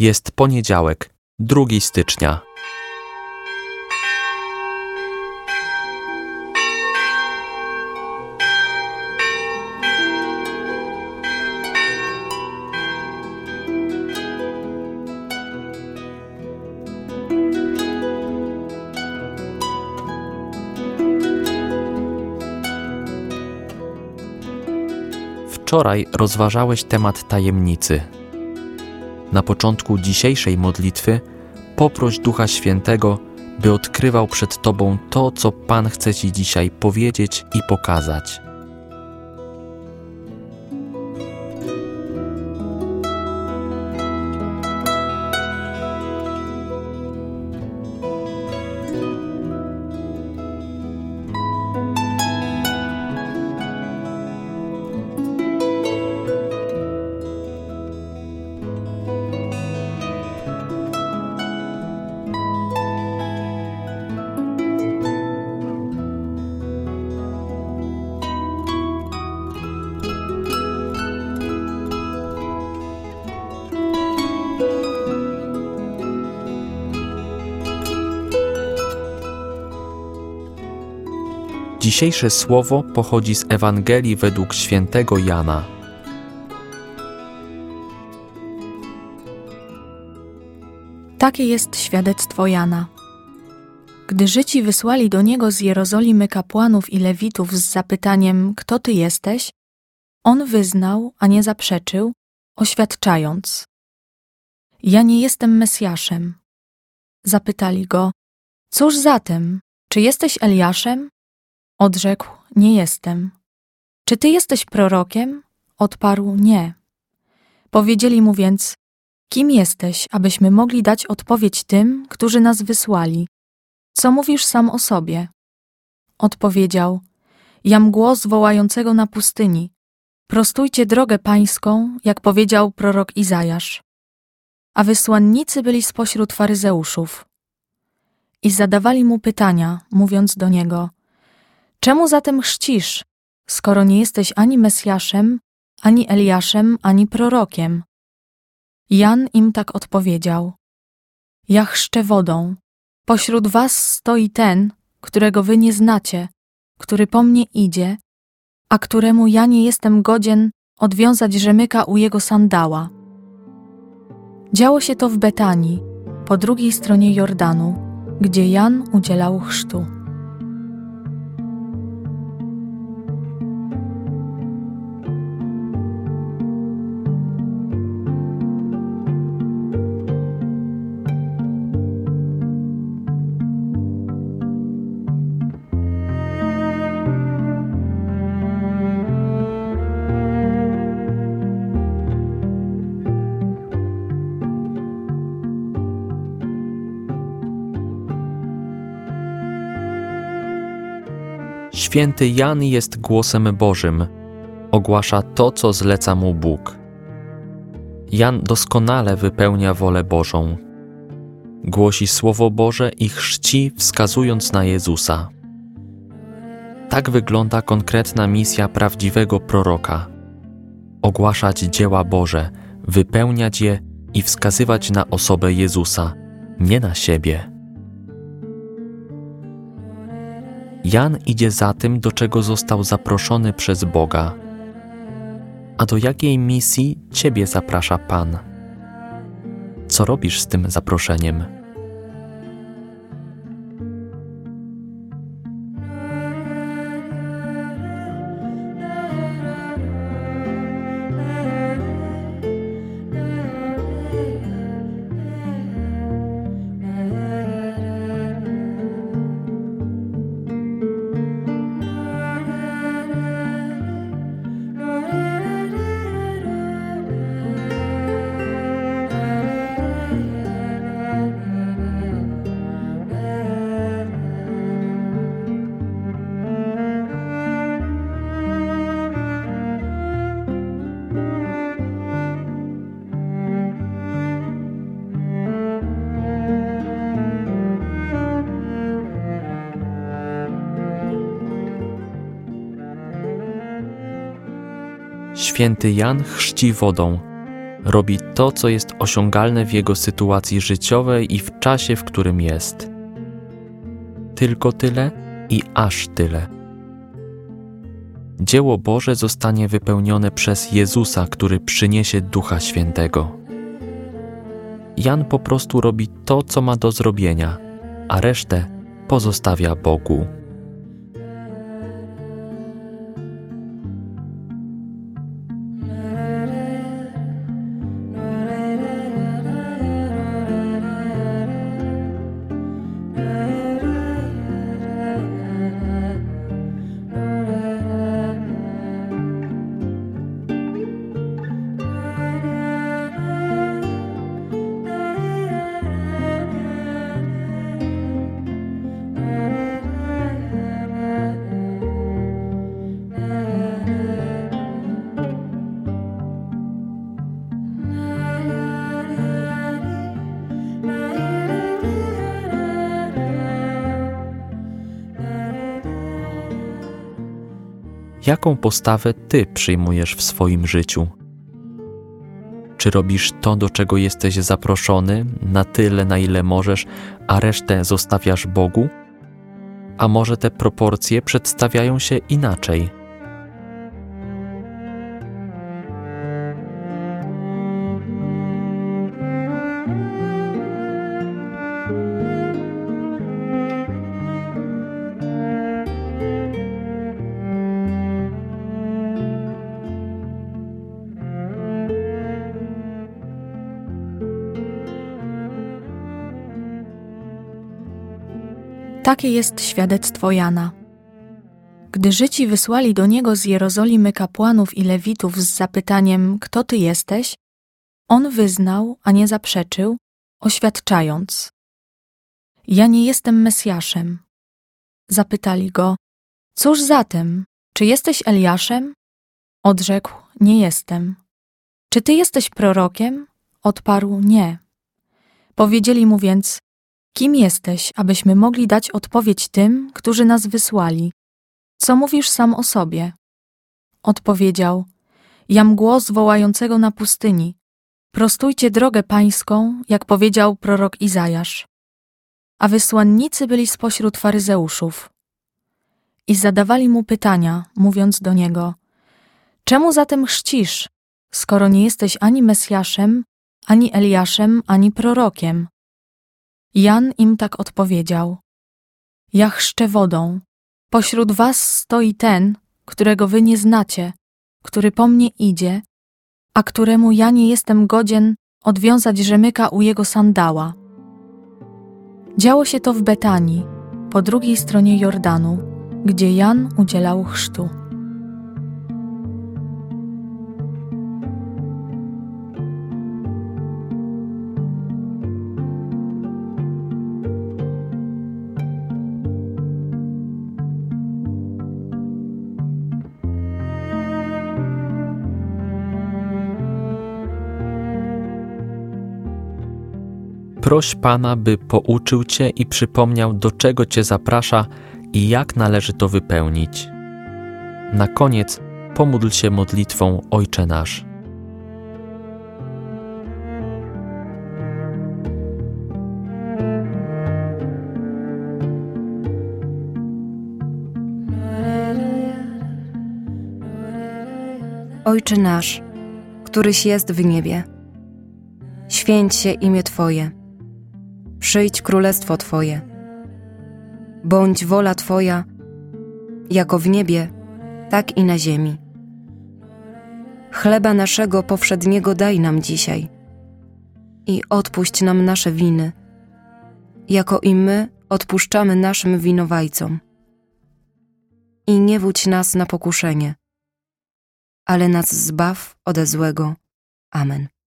Jest poniedziałek, 2 stycznia. Wczoraj rozważałeś temat tajemnicy. Na początku dzisiejszej modlitwy poproś Ducha Świętego, by odkrywał przed Tobą to, co Pan chce Ci dzisiaj powiedzieć i pokazać. Dzisiejsze słowo pochodzi z Ewangelii według świętego Jana. Takie jest świadectwo Jana. Gdy Żydzi wysłali do niego z Jerozolimy kapłanów i lewitów z zapytaniem: kto ty jesteś? On wyznał, a nie zaprzeczył, oświadczając: ja nie jestem Mesjaszem. Zapytali go: cóż zatem, czy jesteś Eliaszem? Odrzekł: nie jestem. Czy ty jesteś prorokiem? Odparł: nie. Powiedzieli mu więc: kim jesteś, abyśmy mogli dać odpowiedź tym, którzy nas wysłali? Co mówisz sam o sobie? Odpowiedział: jam głos wołającego na pustyni: prostujcie drogę pańską, jak powiedział prorok Izajasz. A wysłannicy byli spośród faryzeuszów. I zadawali mu pytania, mówiąc do niego: czemu zatem chrzcisz, skoro nie jesteś ani Mesjaszem, ani Eliaszem, ani prorokiem? Jan im tak odpowiedział: ja chrzczę wodą. Pośród was stoi ten, którego wy nie znacie, który po mnie idzie, a któremu ja nie jestem godzien odwiązać rzemyka u jego sandała. Działo się to w Betanii, po drugiej stronie Jordanu, gdzie Jan udzielał chrztu. Święty Jan jest głosem Bożym. Ogłasza to, co zleca mu Bóg. Jan doskonale wypełnia wolę Bożą. Głosi Słowo Boże i chrzci, wskazując na Jezusa. Tak wygląda konkretna misja prawdziwego proroka. Ogłaszać dzieła Boże, wypełniać je i wskazywać na osobę Jezusa, nie na siebie. Jan idzie za tym, do czego został zaproszony przez Boga. A do jakiej misji Ciebie zaprasza Pan? Co robisz z tym zaproszeniem? Święty Jan chrzci wodą, Robi to, co jest osiągalne w jego sytuacji życiowej i w czasie, w którym jest. Tylko tyle i aż tyle. Dzieło Boże zostanie wypełnione przez Jezusa, który przyniesie Ducha Świętego. Jan po prostu robi to, co ma do zrobienia, a resztę pozostawia Bogu. Jaką postawę Ty przyjmujesz w swoim życiu? Czy robisz to, do czego jesteś zaproszony, na tyle, na ile możesz, a resztę zostawiasz Bogu? A może te proporcje przedstawiają się inaczej? Takie jest świadectwo Jana. Gdy Żydzi wysłali do niego z Jerozolimy kapłanów i lewitów z zapytaniem: kto ty jesteś? On wyznał, a nie zaprzeczył, oświadczając: ja nie jestem Mesjaszem. Zapytali go: cóż zatem, czy jesteś Eliaszem? Odrzekł: nie jestem. Czy ty jesteś prorokiem? Odparł: nie. Powiedzieli mu więc: kim jesteś, abyśmy mogli dać odpowiedź tym, którzy nas wysłali? Co mówisz sam o sobie? Odpowiedział: jam głos wołającego na pustyni: prostujcie drogę pańską, jak powiedział prorok Izajasz. A wysłannicy byli spośród faryzeuszów. I zadawali mu pytania, mówiąc do niego: czemu zatem chrzcisz, skoro nie jesteś ani Mesjaszem, ani Eliaszem, ani prorokiem? Jan im tak odpowiedział: ja chrzczę wodą. Pośród was stoi ten, którego wy nie znacie, który po mnie idzie, a któremu ja nie jestem godzien odwiązać rzemyka u jego sandała. Działo się to w Betanii, po drugiej stronie Jordanu, gdzie Jan udzielał chrztu. Proś Pana, by pouczył Cię i przypomniał, do czego Cię zaprasza i jak należy to wypełnić. Na koniec pomódl się modlitwą Ojcze Nasz. Ojcze nasz, któryś jest w niebie, święć się imię Twoje, przyjdź królestwo Twoje, bądź wola Twoja, jako w niebie, tak i na ziemi. Chleba naszego powszedniego daj nam dzisiaj i odpuść nam nasze winy, jako i my odpuszczamy naszym winowajcom. I nie wódź nas na pokuszenie, ale nas zbaw ode złego. Amen.